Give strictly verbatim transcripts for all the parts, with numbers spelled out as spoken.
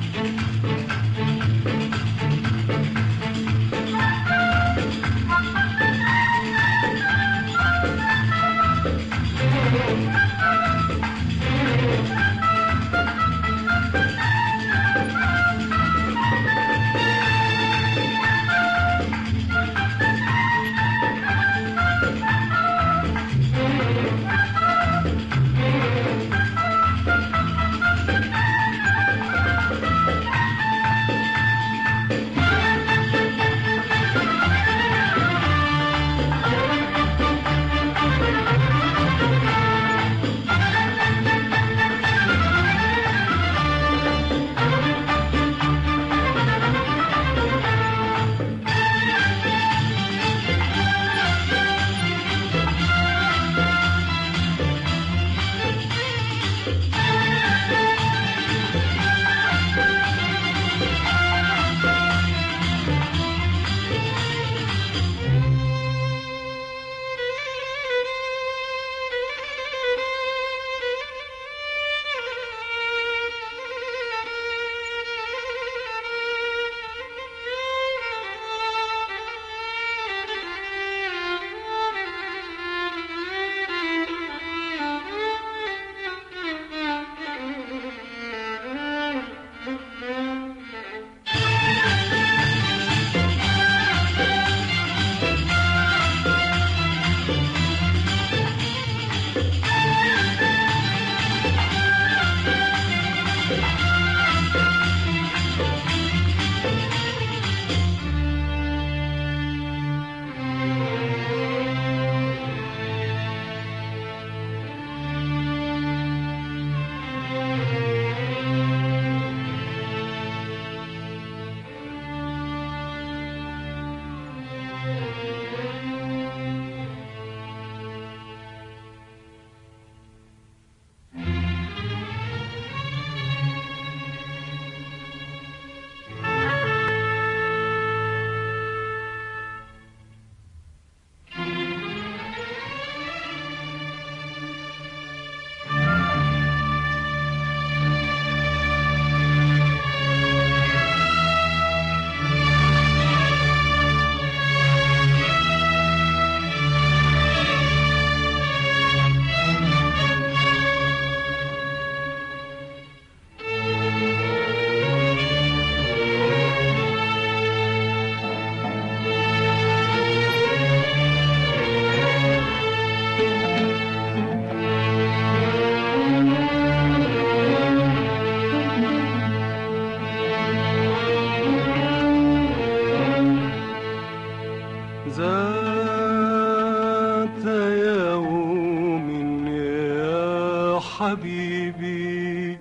حبيبي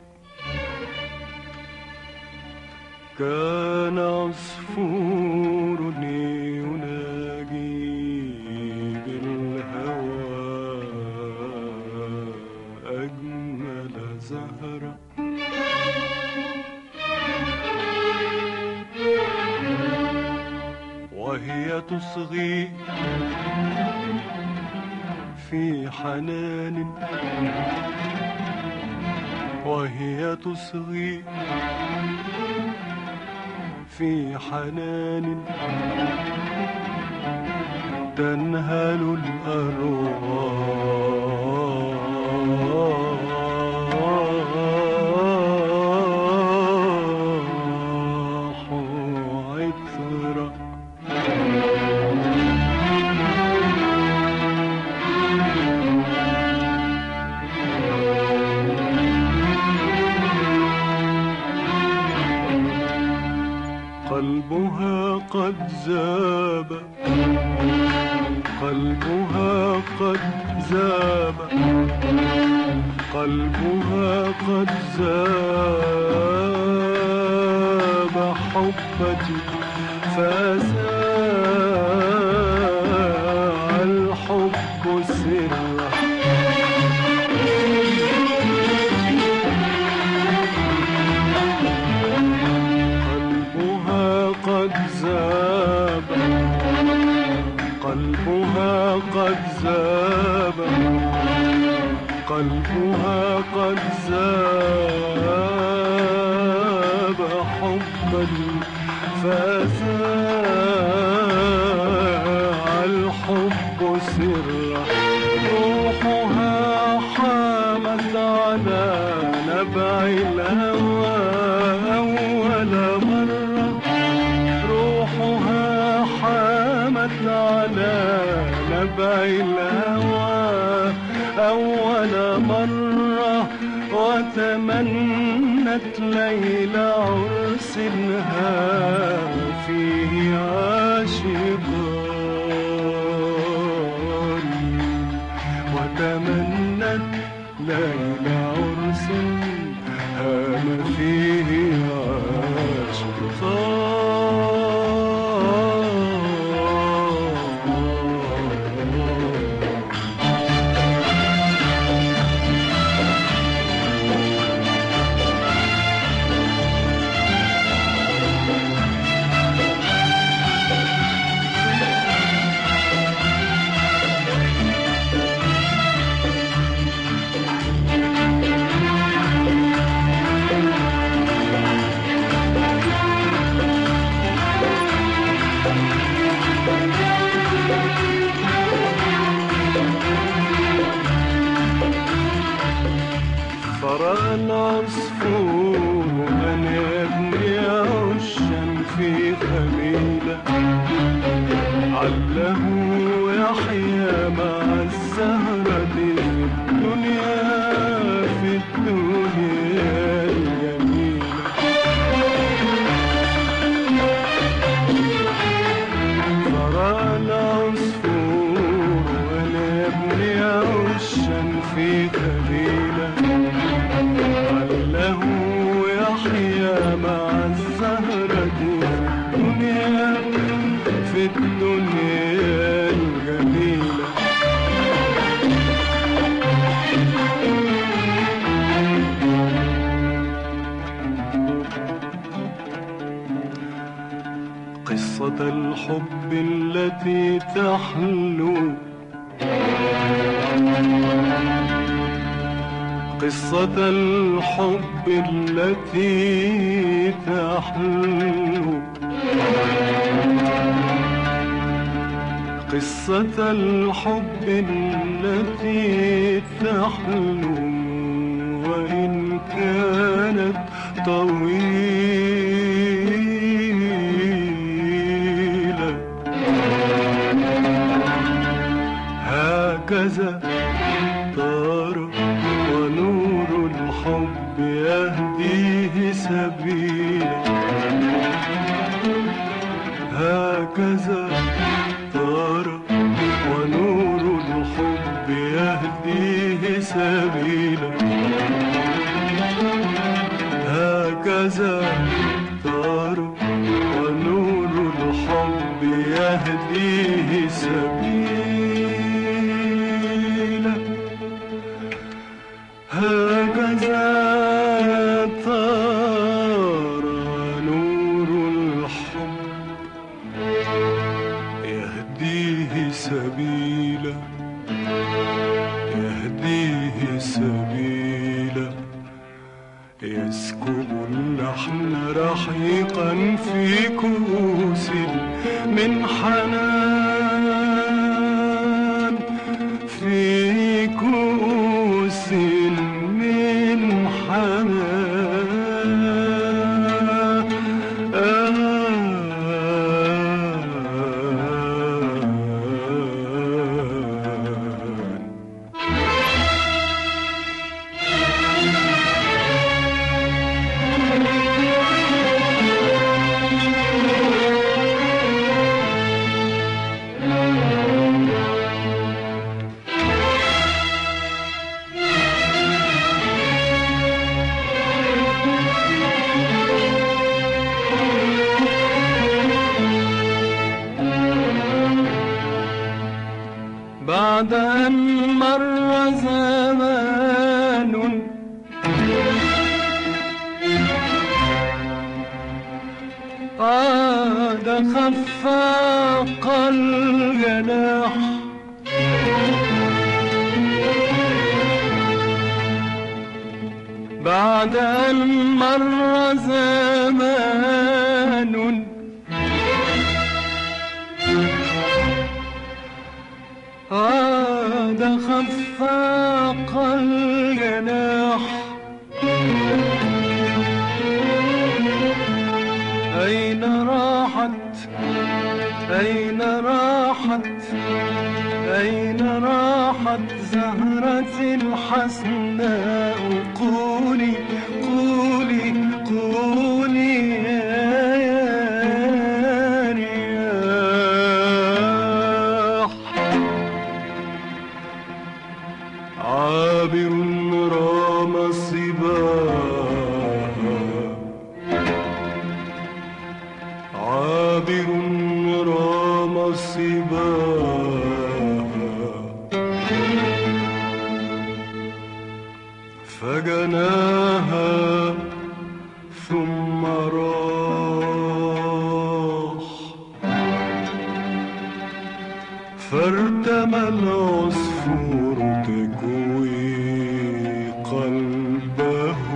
كان عصفور يناجي بالهوى أجمل زهرة وهي تصغي في حنان وهي تصغي في حنان تنهل الأرواح عطرا قلبها قد ذاب قلبها قد ذاب قلبها قد ذاب حبتي فزاع الحب سرا قد ذاب قلبها قد ذاب قلبها قد ذاب الهوى أول مرة روحها حامت على نبع الهوى أول مرة وتمنت ليل عرسها فيه عاشقان وتمنت ليل عرس هام فيه عاشقان. فرأى العصفور أن يبني عشا في خليلة عله يحيا مع الزهرة في الدنيا في الدنيا الجميلة. فرأى العصفور أن يبني عشا في خليلة له يحيا مع الزهرة في الدنيا الجميلة. قصة الحب التي تحلو قصة الحب التي تحلو قصة الحب التي تحلو وإن كانت طويلة هكذا طار ونور الحب يهديه سبيلا. هكذا طار ونور الحب يهديه سبيلا. هكذا طار ونور الحب يهديه سبيلا. هكذا طار نور الحب يهديه سبيلا يهديه سبيلا. يسكب اللحن رحيقا في كؤوس من حنان في كؤوس من حنان. بعد أن مر زمان عاد خفاق الجناح بعد أن مر زمان عاد خفاق الجناح أين راحت أين راحت زهرتي الحسناء؟ قولي قولي قولي يا رياح. عابر رام صباها، عابر رام صباها، فجناها ثم راح، فارتمى العصفور تكوي قلبه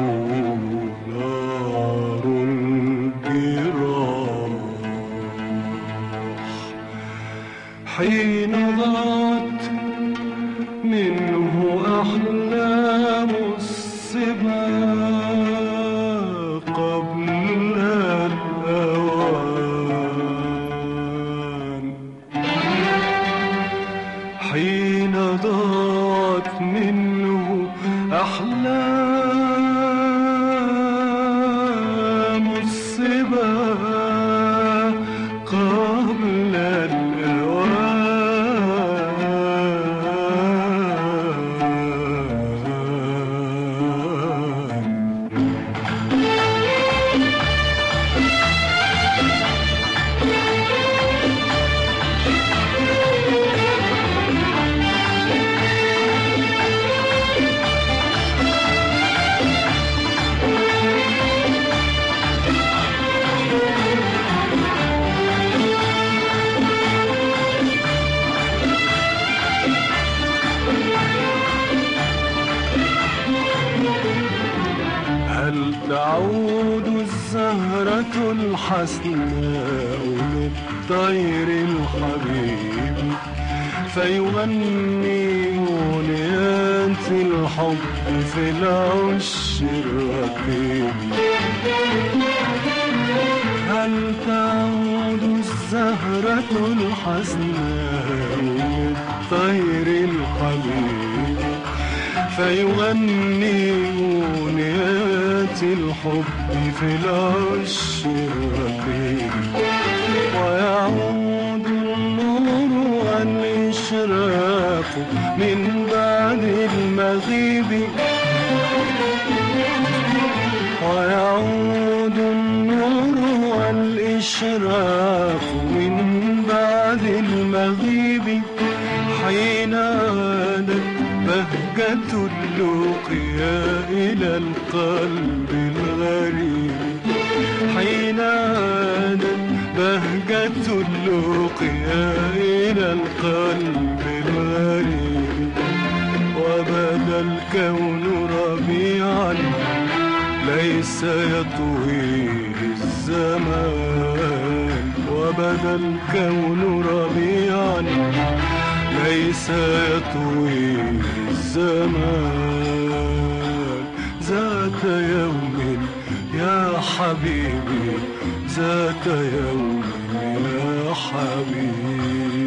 نار الجراح. حين ضاعت منه أحلام الصبا قبل الأوان، حين ضاعت منه أحلام الصبا قبل الأوان. هل تعود الزهرة الحسناء للطير الحبيب فيغني أغنيات الحب في العش الرقيب؟ هل تعود الزهرة الحسناء للطير الحبيب فيغني أغنيات الحب في العش الرقيب؟ ويعود النور والإشراق من بعد المغيب، ويعود النور والإشراق من بعد المغيب، حين عادت بهجة اللقيا إلى القلب الغريب، حين عادت بهجة اللقيا إلى القلب الغريب. وبدا الكون ربيعا ليس يطويه الزمان، وبدا الكون ربيعا ليس يطويه الزمان. ذات يوم يا حبيبي، ذات يوم يا حبيبي.